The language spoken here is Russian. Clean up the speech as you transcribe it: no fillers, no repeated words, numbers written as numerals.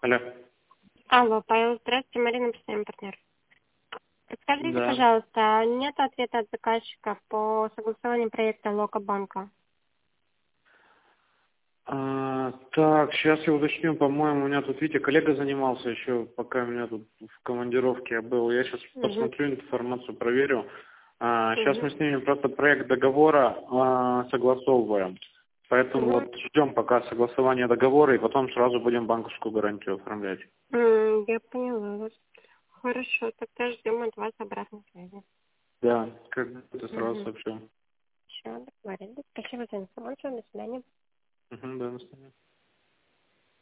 Алло. Алло, Павел, здравствуйте, Марина, постоянный партнер. Подскажите, Да. пожалуйста, нет ответа от заказчика по согласованию проекта Локобанка? Так, сейчас я уточню, по-моему, у меня тут, видите, коллега занимался еще, пока у меня тут в командировке я был. Я сейчас Угу. посмотрю информацию, проверю. Сейчас Угу. мы с ними просто проект договора согласовываем. Поэтому Угу. вот ждем пока согласования договора, и потом сразу будем банковскую гарантию оформлять. Я поняла вас. Хорошо, тогда ждем от вас обратной связи. Да, как бы это сразу Угу. сообщу. Все, договорились. Спасибо за информацию, до свидания. Да, до свидания.